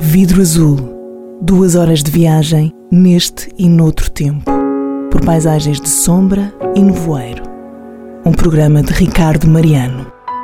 Vidro Azul. 2 horas de viagem neste e noutro tempo, por paisagens de sombra e nevoeiro. Um programa de Ricardo Mariano.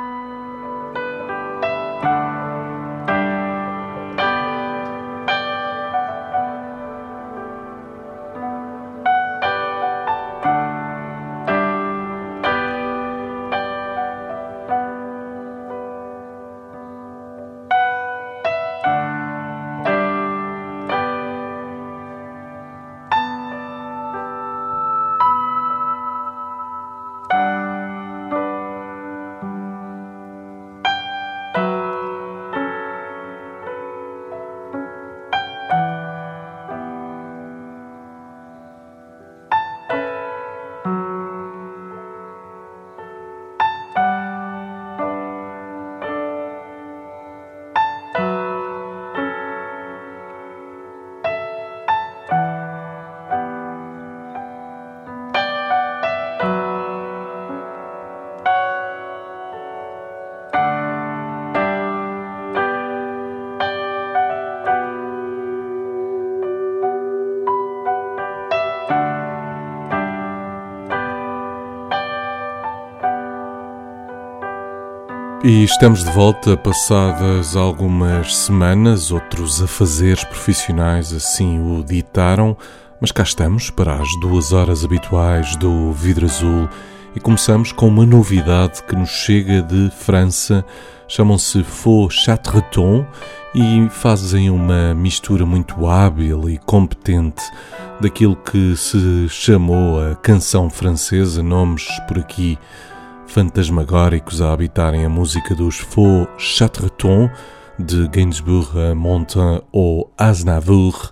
E estamos de volta, passadas algumas semanas, outros afazeres profissionais assim o ditaram, mas cá estamos para as 2 horas habituais do Vidro Azul e começamos com uma novidade que nos chega de França. Chamam-se Faux Chatreton e fazem uma mistura muito hábil e competente daquilo que se chamou a canção francesa, nomes por aqui fantasmagóricos a habitarem a música dos Faux Chatreton, de Gainsbourg a Montand ou Aznavour.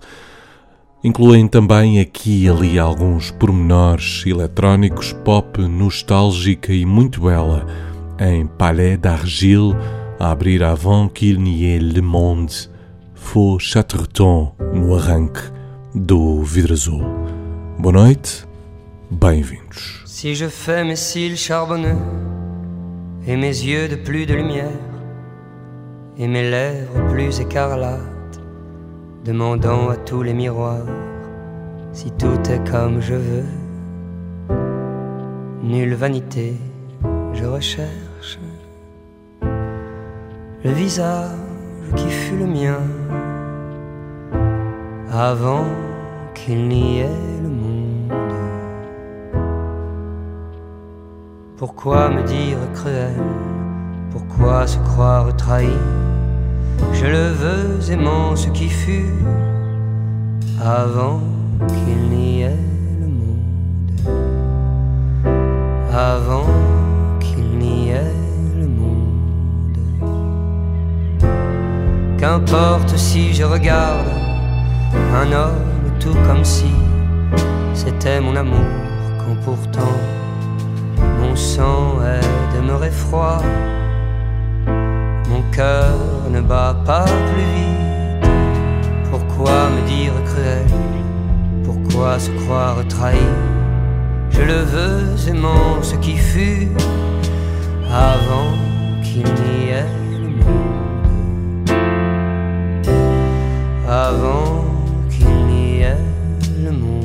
Incluem também aqui e ali alguns pormenores eletrónicos, pop nostálgica e muito bela, em Palais d'Argile, a abrir Avant qu'il n'y ait le monde. Faux Chatreton no arranque do Vidro Azul. Boa noite, bem-vindos. Si je fais mes cils charbonneux et mes yeux de plus de lumière et mes lèvres plus écarlates, demandant à tous les miroirs si tout est comme je veux, nulle vanité, je recherche le visage qui fut le mien avant qu'il n'y ait le monde. Pourquoi me dire cruel? Pourquoi se croire trahi? Je le veux aimant ce qui fut avant qu'il n'y ait le monde. Avant qu'il n'y ait le monde. Qu'importe si je regarde un homme tout comme si c'était mon amour, quand pourtant mon sang est demeuré froid, mon cœur ne bat pas plus vite. Pourquoi me dire cruel? Pourquoi se croire trahi? Je le veux aimant ce qui fut avant qu'il n'y ait le monde. Avant qu'il n'y ait le monde.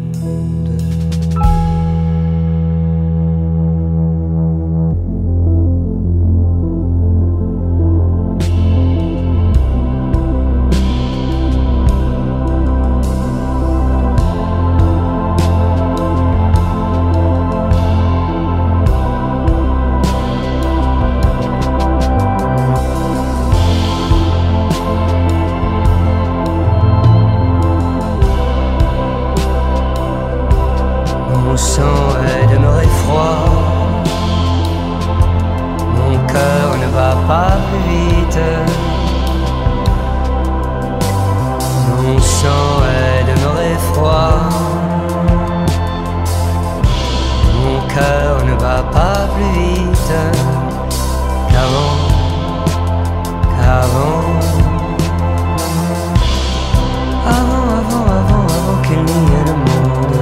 Avant qu'il n'y ait le monde.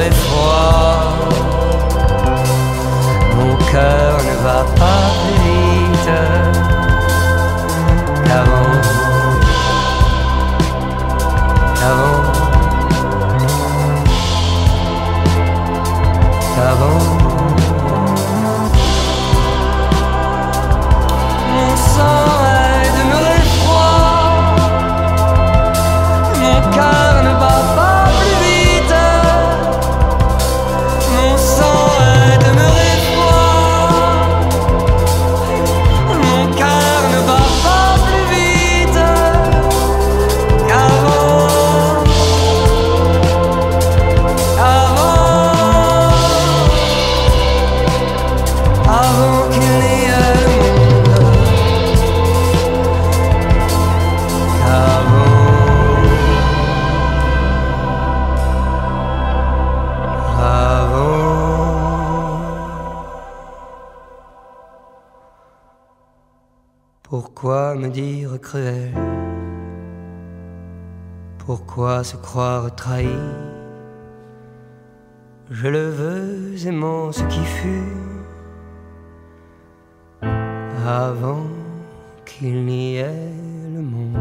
cœur ne va pas plus vite. Pourquoi me dire cruel? Pourquoi se croire trahi? Je le veux aimant ce qui fut, avant qu'il n'y ait le monde.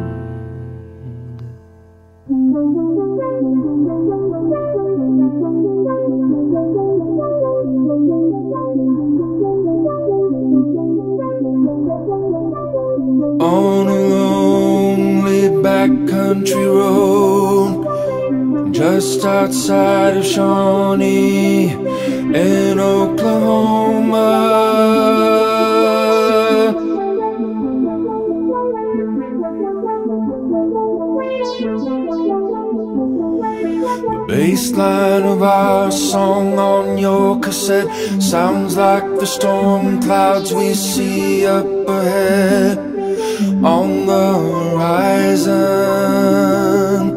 On a lonely backcountry road, just outside of Shawnee in Oklahoma. The bass line of our song on your cassette sounds like the storm clouds we see up ahead on the horizon.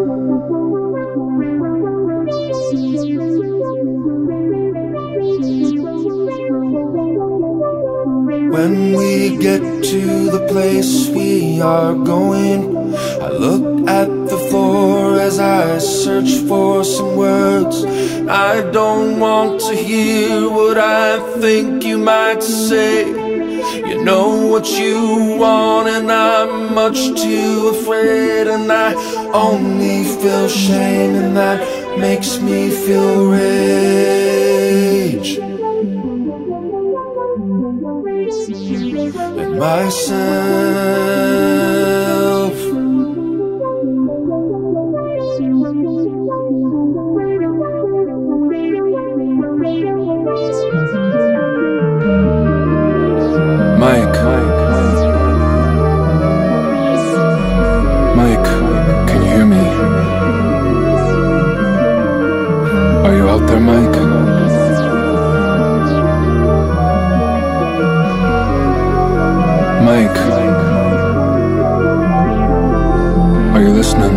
When we get to the place we are going, I look at the floor as I search for some words. I don't want to hear what I think you might say. You know what you want and I'm much too afraid, and I only feel shame and that makes me feel rage at myself. Mike, can you hear me? Are you out there, Mike? Mike, are you listening?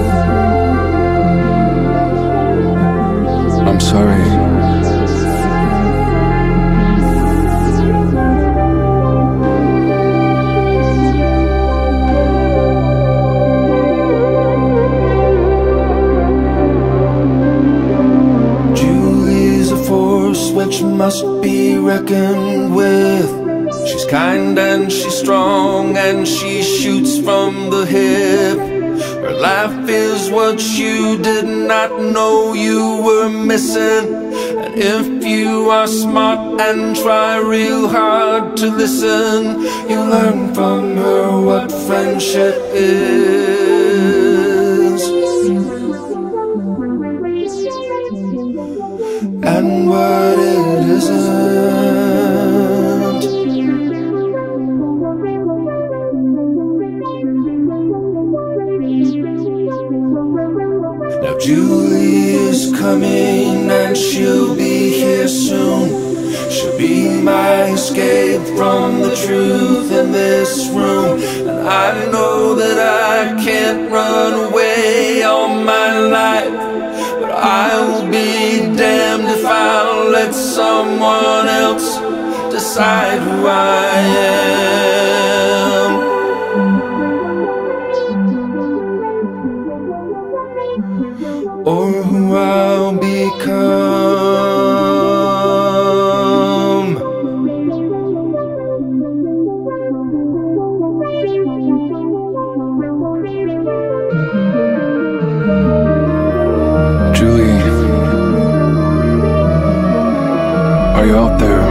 I'm sorry. Which must be reckoned with. She's kind and she's strong and she shoots from the hip. Her laugh is what you did not know you were missing. And if you are smart and try real hard to listen, you learn from her what friendship is and what it isn't. Now Julie is coming and she'll be here soon. She'll be my escape from the truth in this room. And I know that I can't run away all my life, but I will be damned if I'll let someone else decide who I am or who I'll become. Julie, are you out there?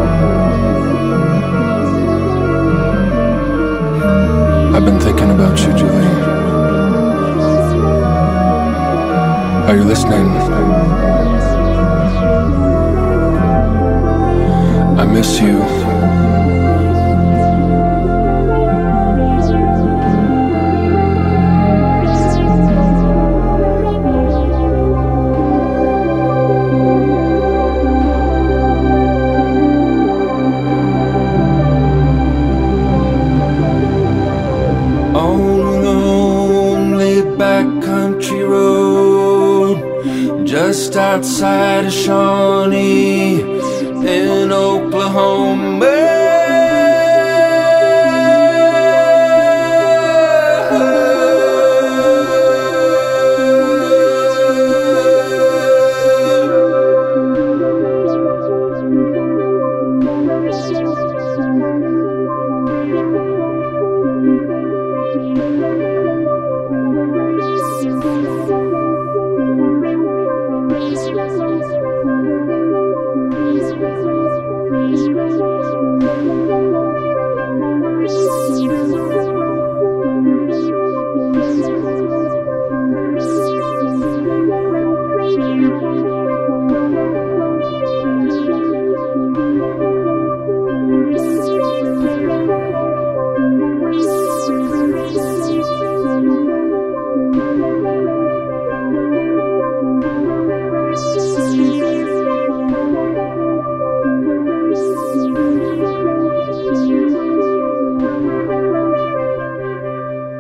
I've been thinking about you, Julie. Are you listening? I miss you. Just outside of Shawnee in Oklahoma.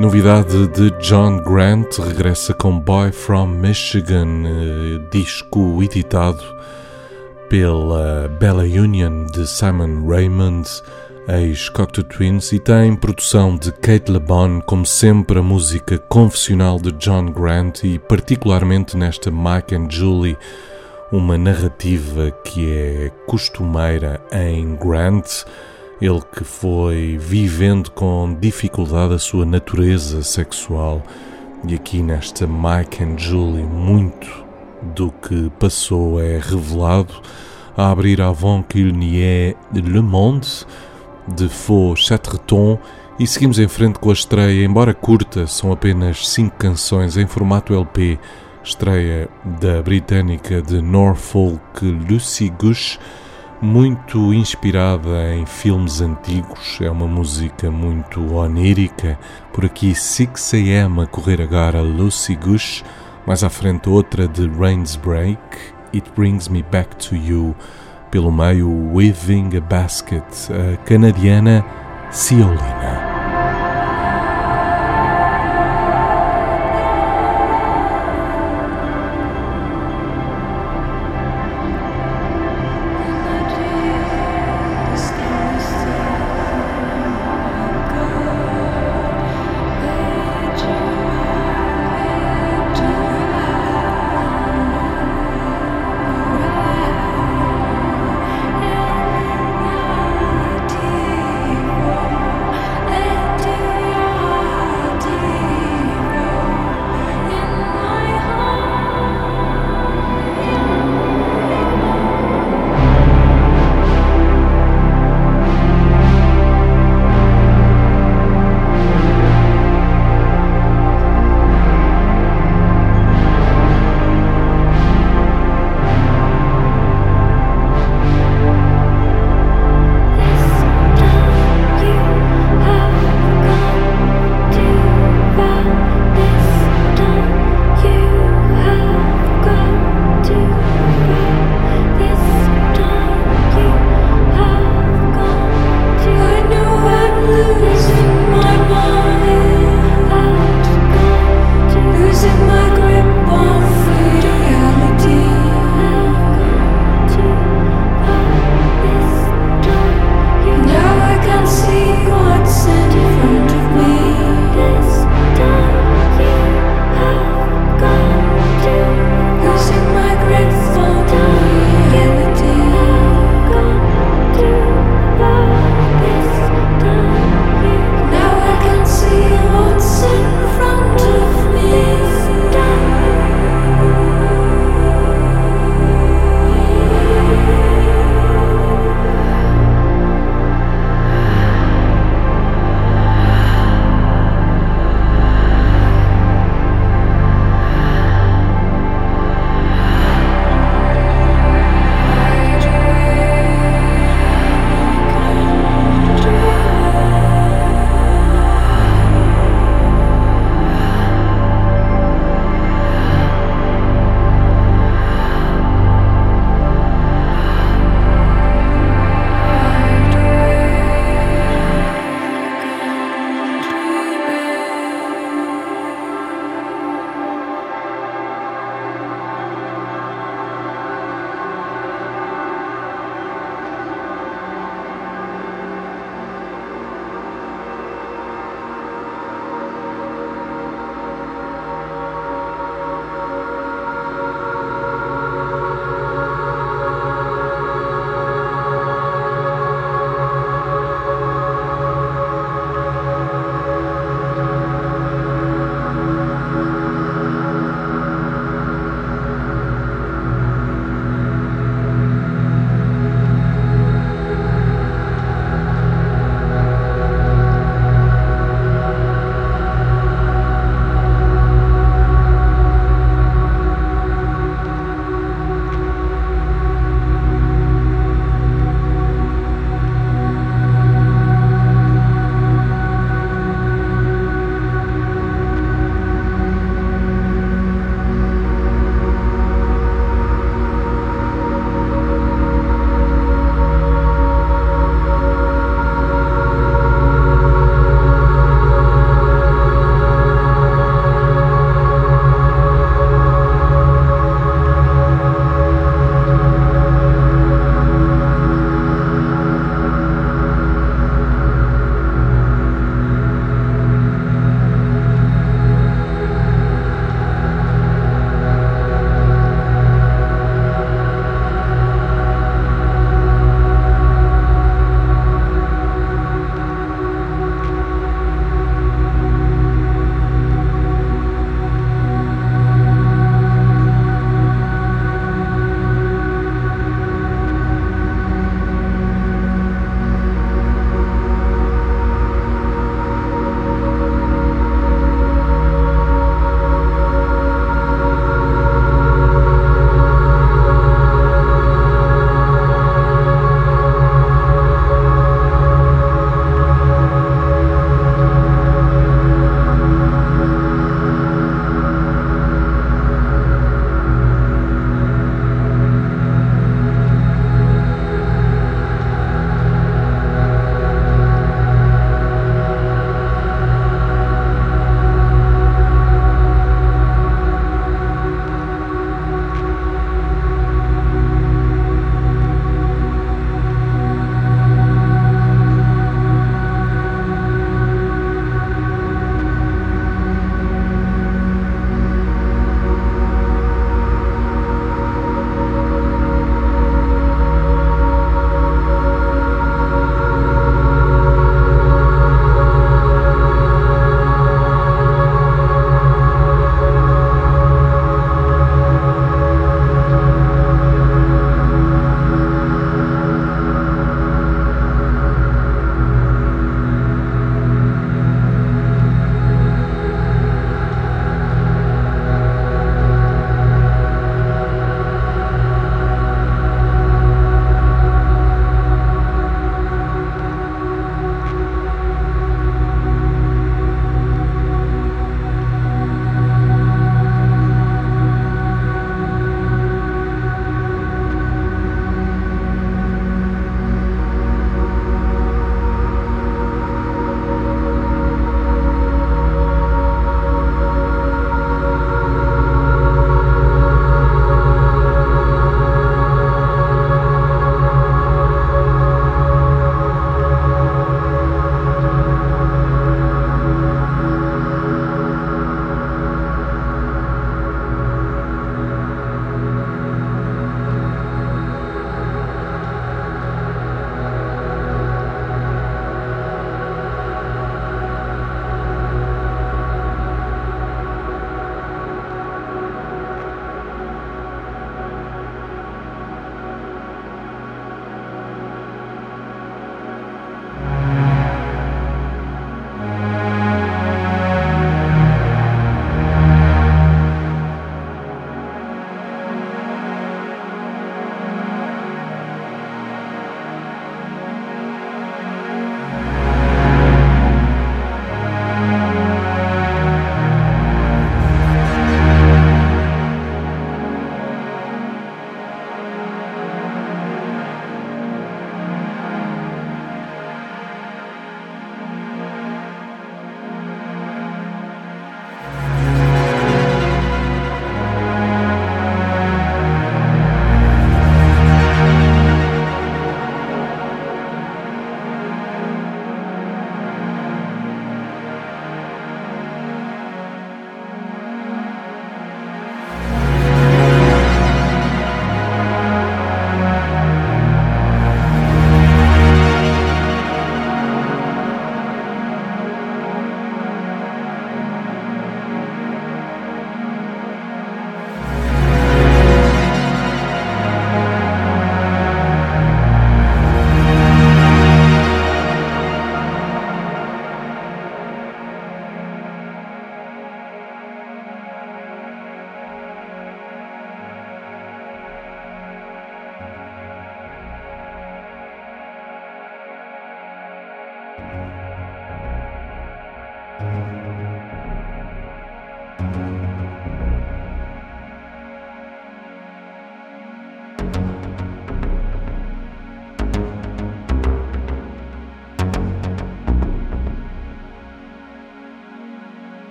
Novidade de John Grant, regressa com Boy from Michigan, disco editado pela Bella Union de Simon Raymond, ex-Cocteau Twins, e tem produção de Kate LeBon, como sempre a música confessional de John Grant e particularmente nesta Mike and Julie, uma narrativa que é costumeira em Grant, ele que foi vivendo com dificuldade a sua natureza sexual, e aqui nesta Mike and Julie muito do que passou é revelado, a abrir Avant qu'il n'y ait le monde, de Faux Chatreton, e seguimos em frente com a estreia, embora curta, são apenas 5 canções em formato LP, estreia da britânica de Norfolk Lucy Gush, muito inspirada em filmes antigos, é uma música muito onírica. Por aqui 6 AM a correr agora, Lucy Gush, mais à frente outra de Rain's Break, It Brings Me Back to You, pelo meio Weaving a Basket, a canadiana Ciolina. Hey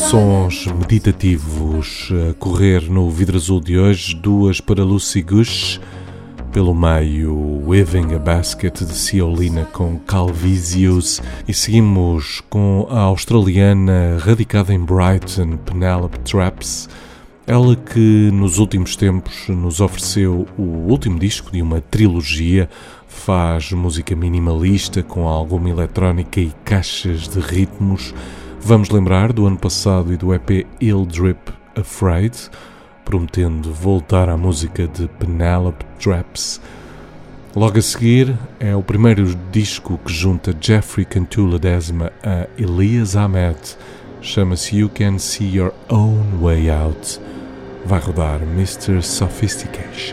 Sons meditativos a correr no vidro azul de hoje, duas para Lucy Gush, pelo meio Weaving a Basket de Ciolina com Calvisius, e seguimos com a australiana radicada em Brighton, Penelope Traps, ela que nos últimos tempos nos ofereceu o último disco de uma trilogia, faz música minimalista com alguma eletrónica e caixas de ritmos. Vamos lembrar do ano passado e do EP Ill Drip Afraid, prometendo voltar à música de Penelope Traps. Logo a seguir é o primeiro disco que junta Jeffrey Cantu Ledesma a Elias Ahmed, chama-se You Can See Your Own Way Out. Vai rodar Mr. Sophistication.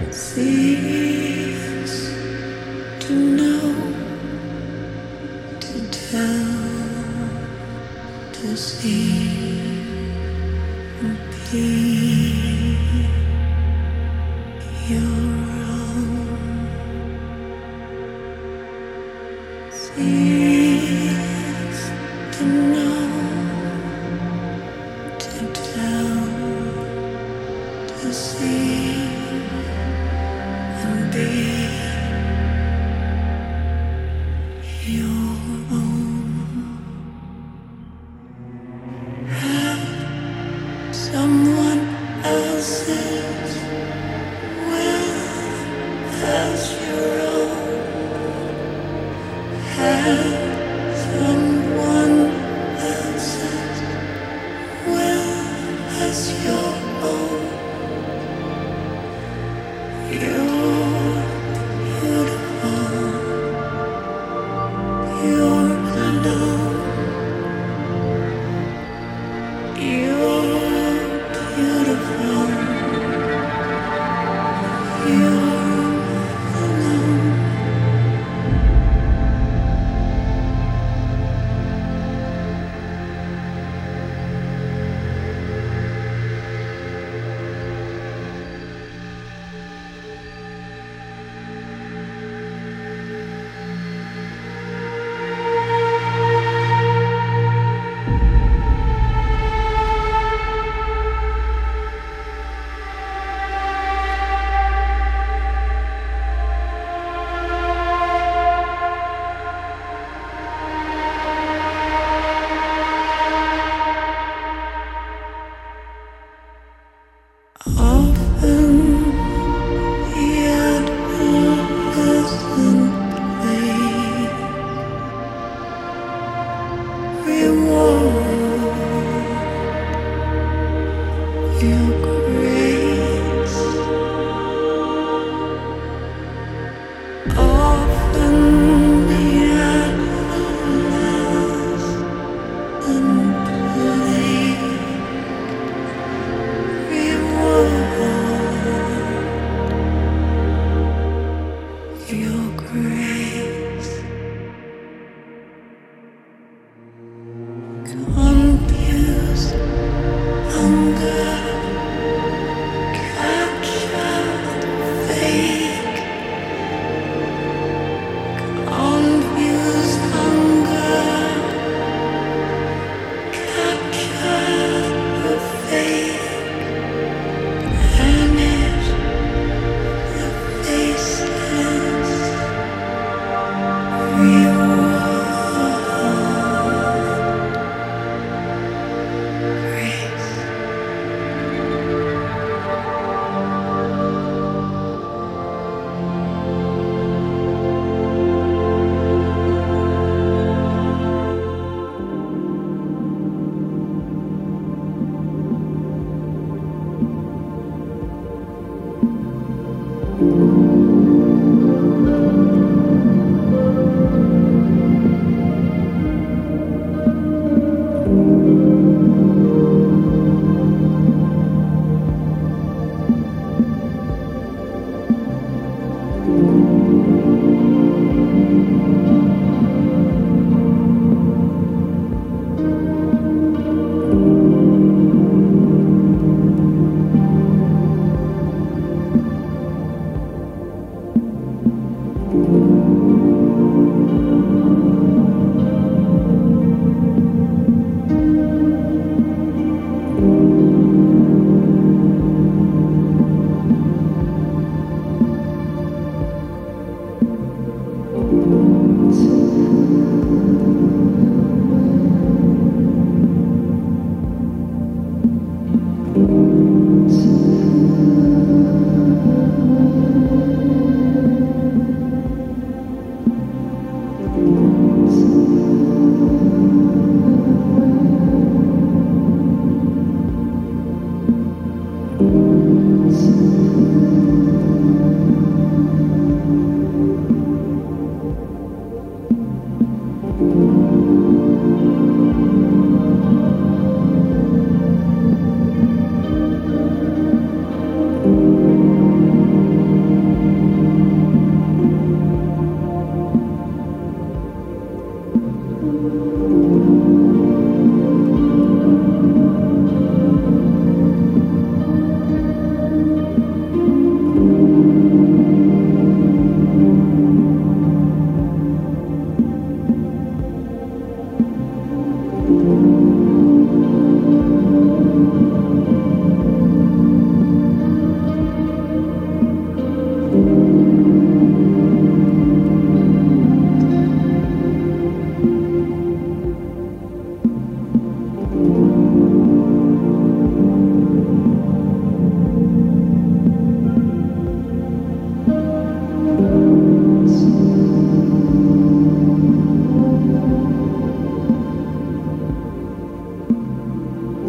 Cease to know, to tell, to see and be your own. Cease to know, to tell, to see and be your own. Have someone else's will as your own. Have someone else's will as your own. You're beautiful. You're alone. You're beautiful. You're alone.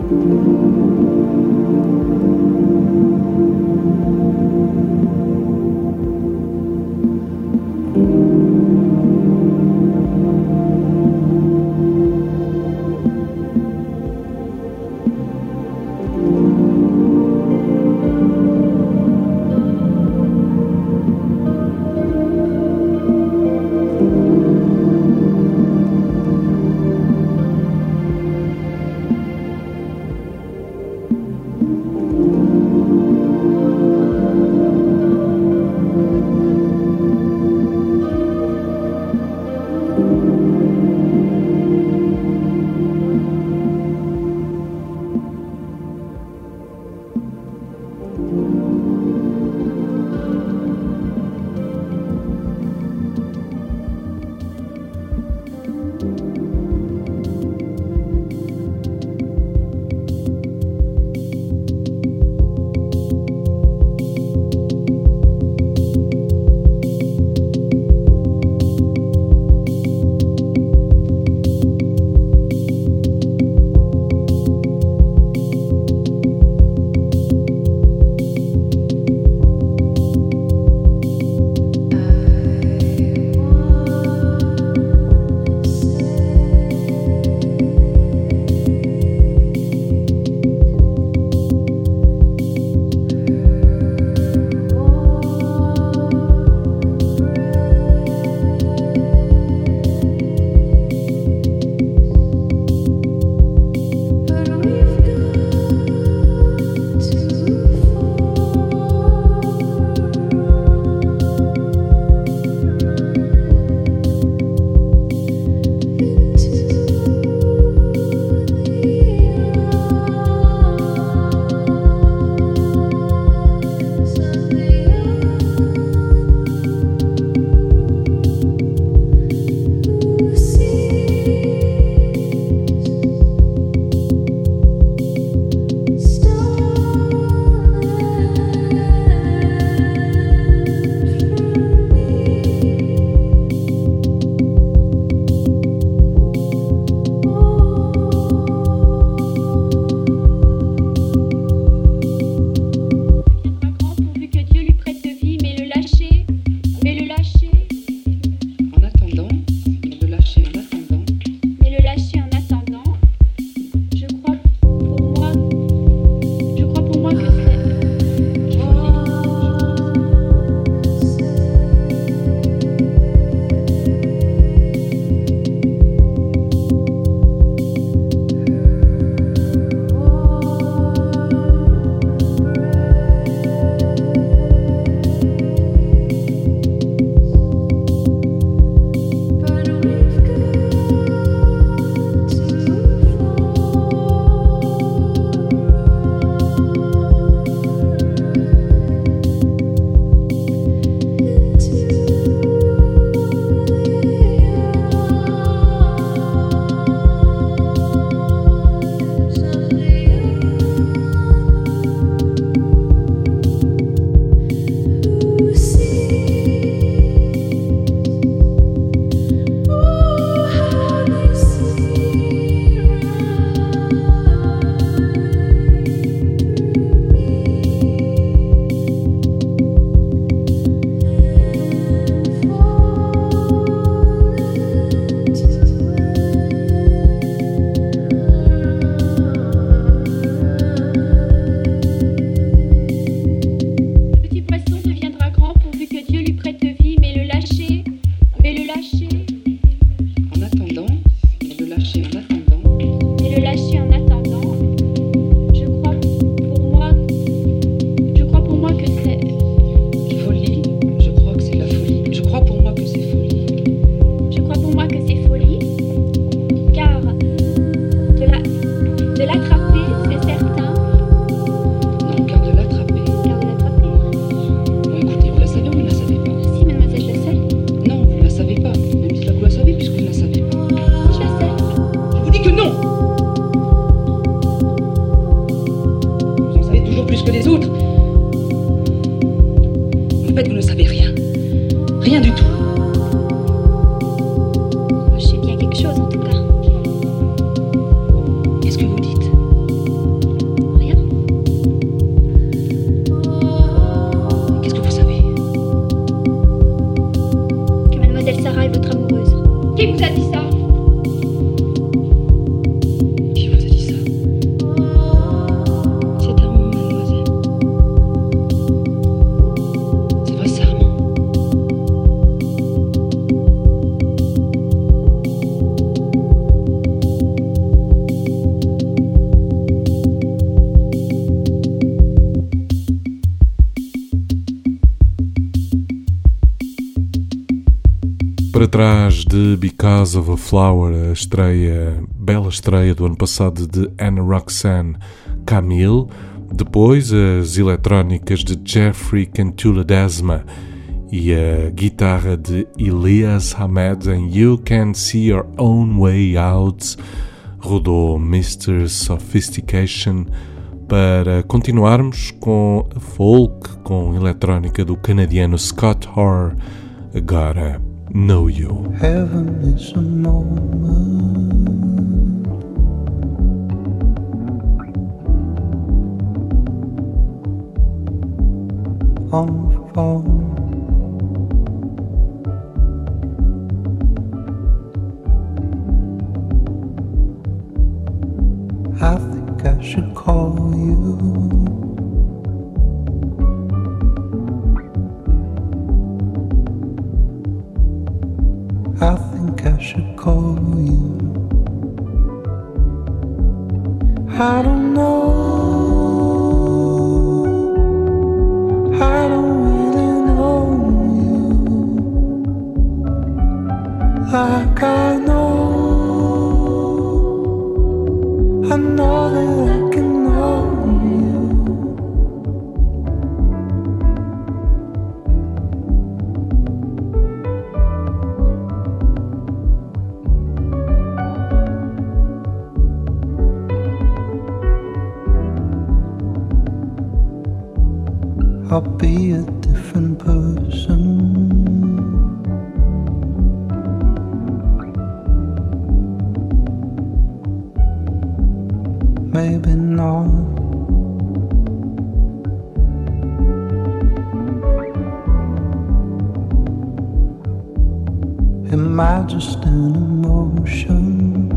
Moi, je sais bien quelque chose en tout cas. Qu'est-ce que vous dites? para trás de Because of a Flower, a estreia, bela estreia do ano passado de Anna Roxanne Camille. Depois as eletrónicas de Jeffrey Cantula Desma e a guitarra de Elias Hamed em You Can See Your Own Way Out. Rodou Mr. Sophistication para continuarmos com a folk, com a eletrónica do canadiano Scott Hoare. Agora, Know You. Heaven is a moment on the phone. I think I should call you. I think I should call you. I don't know. I don't really know you like I know. I know that I can know you. I'll be a different person. Maybe not. Am I just an emotion?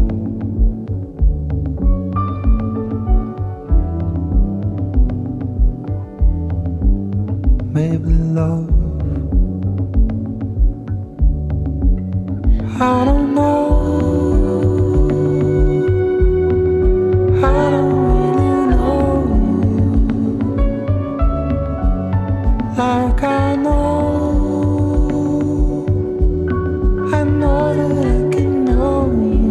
Maybe love. I don't know. I don't really know you like I know. I know that I can know you.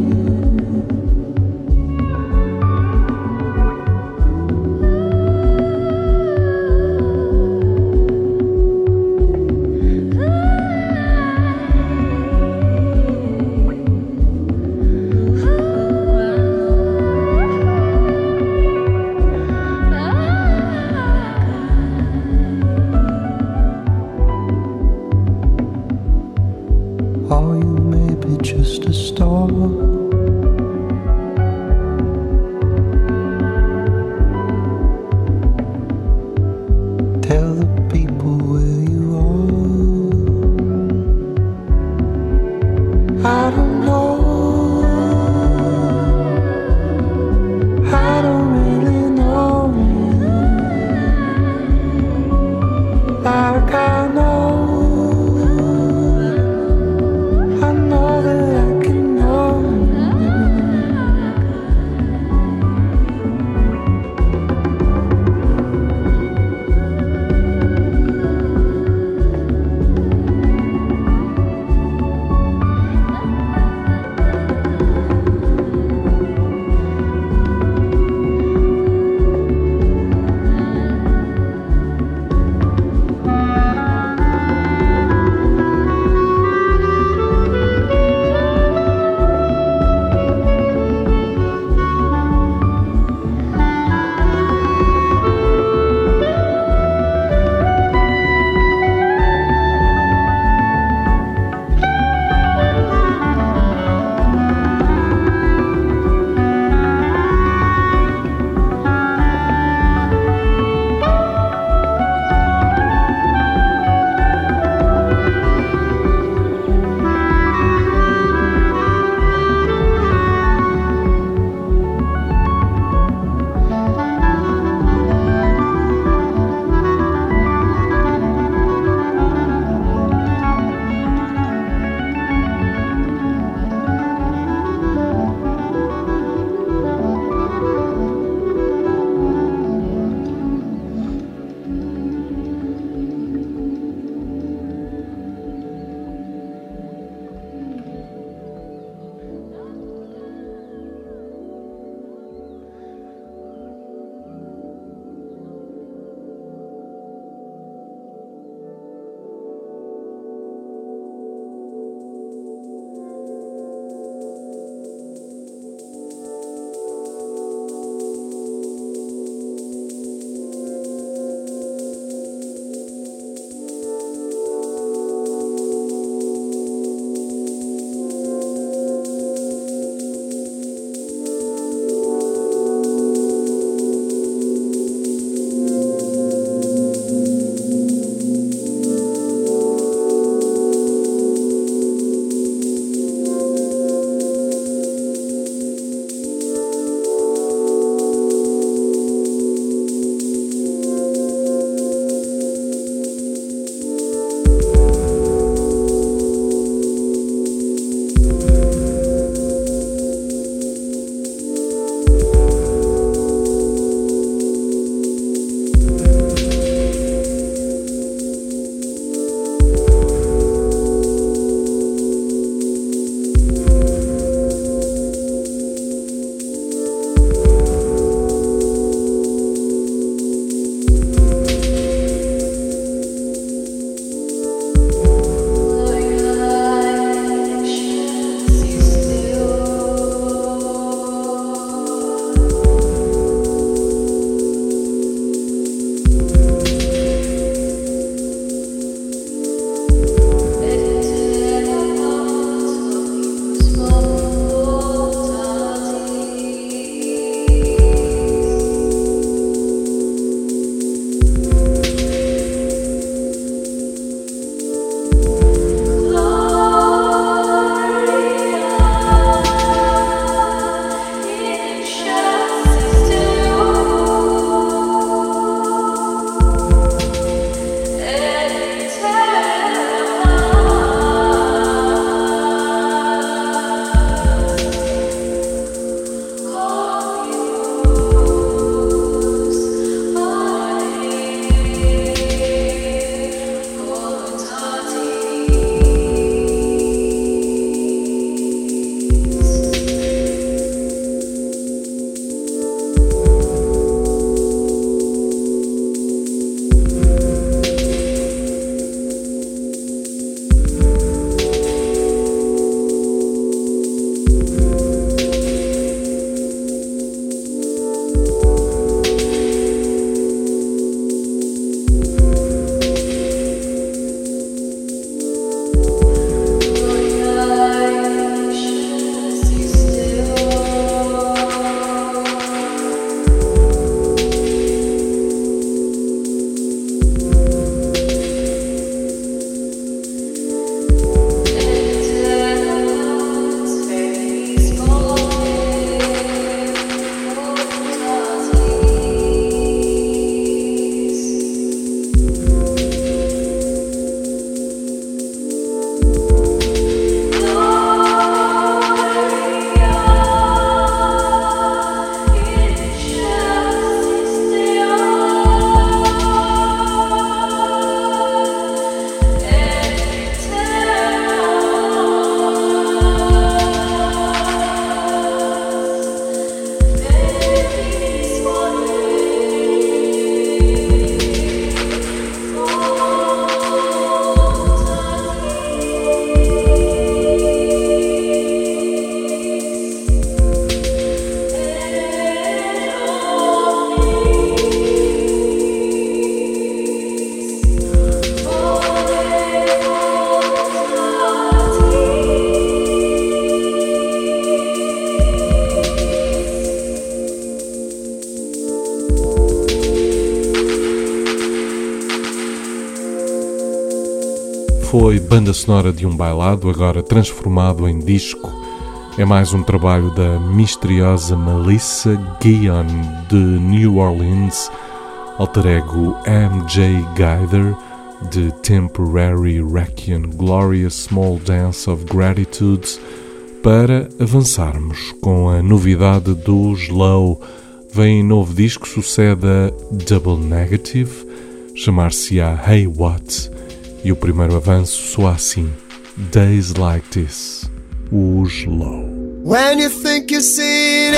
foi banda sonora de um bailado, agora transformado em disco. É mais um trabalho da misteriosa Melissa Guion, de New Orleans, alter ego M.J. Guider, de Temporary Requiem, Glorious Small Dance of Gratitude, para avançarmos com a novidade do Slow. Vem novo disco, sucede a Double Negative, chamar-se-á Hey What, e o primeiro avanço soa assim: Days Like This, o Slow. When you think you've seen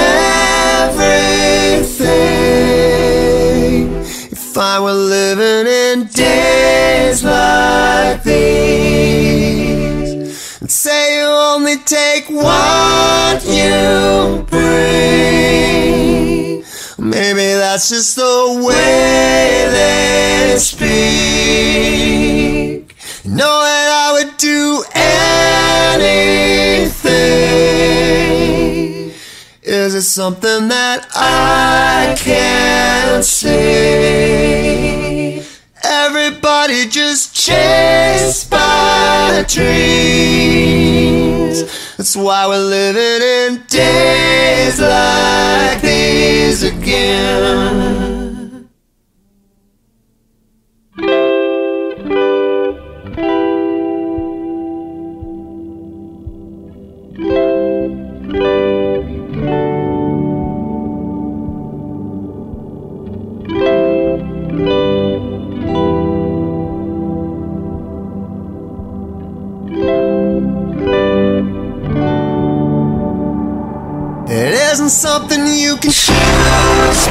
everything, if I were living in days like these, and say you only take what you bring, maybe that's just the way they speak. Know that I would do anything. Is it something that I can't see? Everybody just chased by dreams. That's why we're living in days like these again. It isn't something you can choose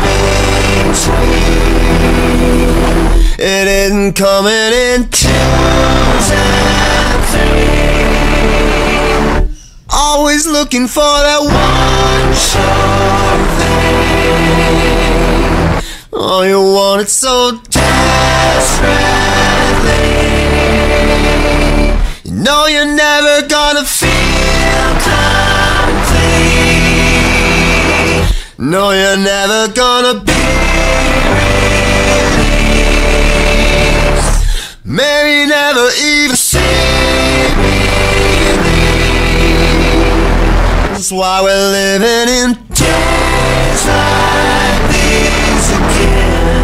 between. It isn't coming in twos and threes. Always looking for that one sure thing. Oh, you want it so desperately. You know you're never gonna feel complete. No, you're never gonna be released. Maybe never even see me. That's why we're living in days like these again.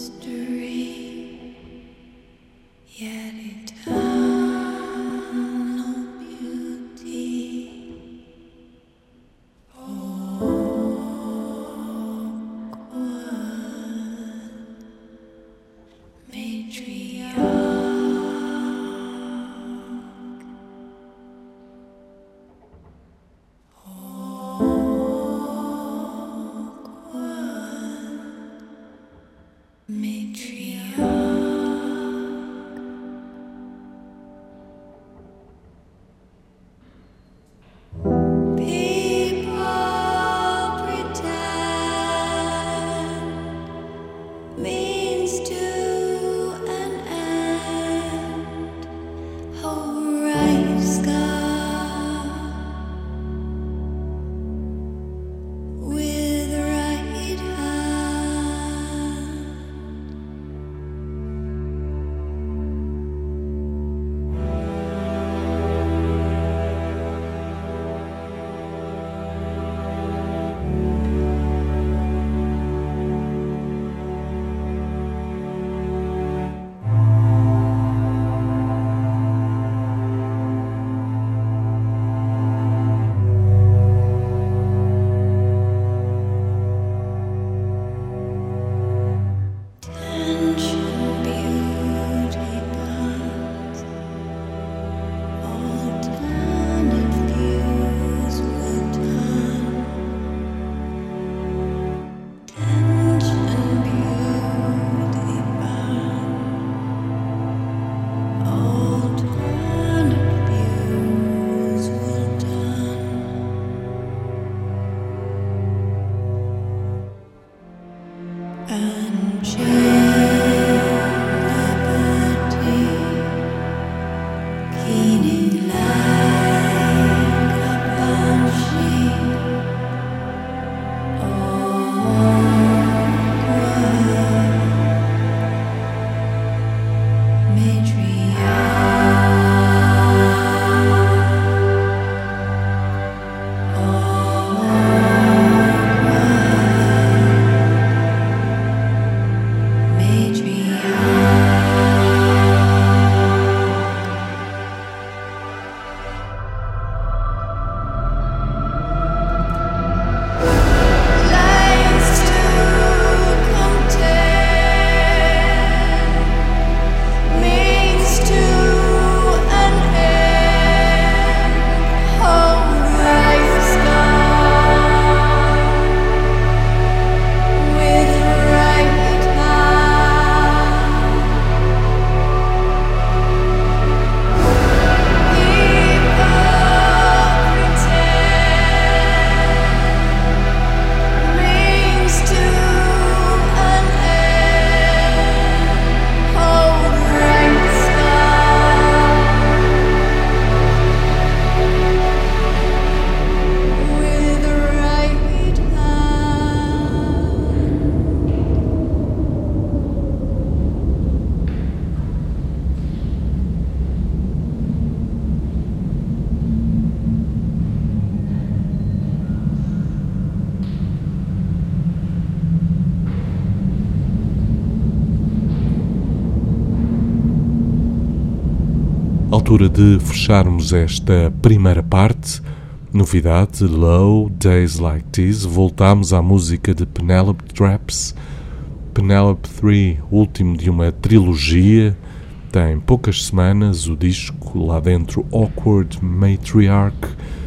Altura de fecharmos esta primeira parte. Novidade, Low, Days Like These. Voltámos à música de Penelope Traps. Penelope 3, último de uma trilogia. Tem poucas semanas o disco, lá dentro Awkward Matriarch.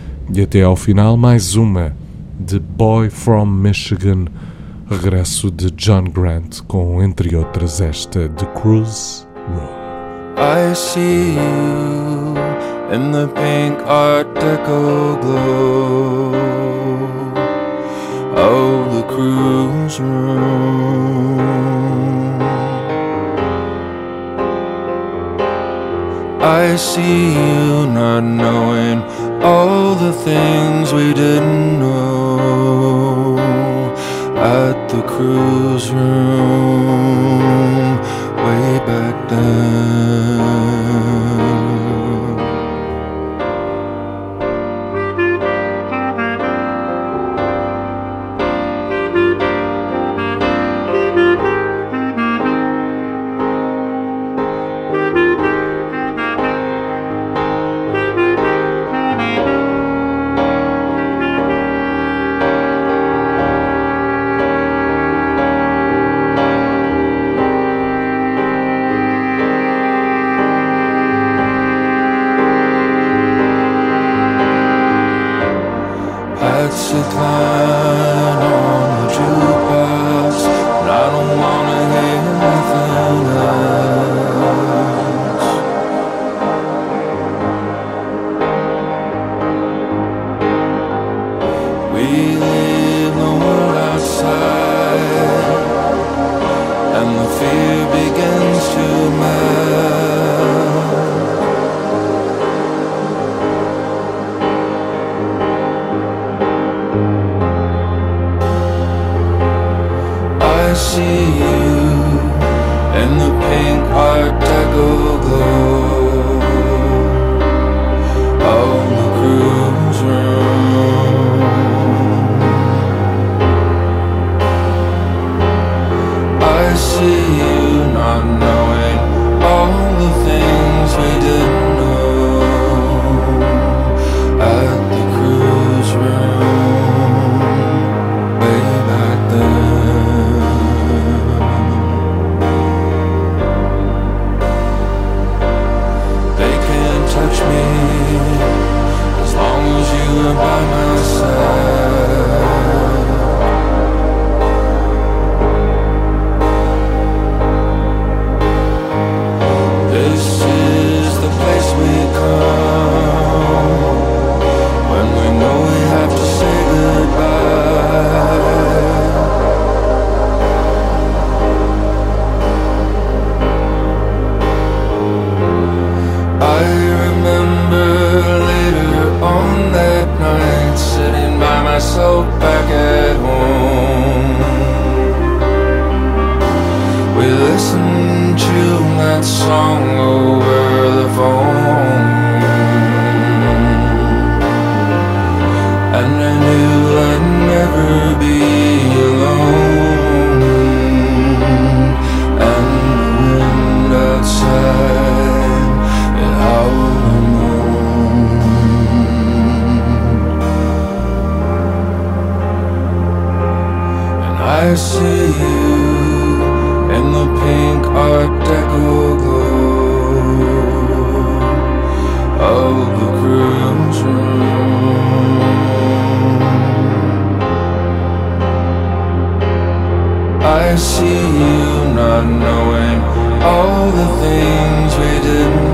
E até ao final mais uma de Boy from Michigan. Regresso de John Grant com, entre outras, esta The Cruise Room. I see you in the pink Art Deco glow of the cruise room. I see you not knowing all the things we didn't know at the cruise room way back then. decline on the jukebox, but I don't wanna hear nothing else. We leave the world outside, and the fear begins to melt. I see you in the pink Art Deco glow of the cruise room. I see you not knowing all the things we didn't know at the cruise room way back then. They can't touch me as long as you are by my side. This is the place we come when we know we have to say goodbye. I remember later on that night, sitting by myself back at home. We listened to that song over the phone, and I knew I'd never be alone. And the wind outside, it howled and moaned. And I see you in the pink Art Deco glow of the cruise room. I see you not knowing all the things we didn't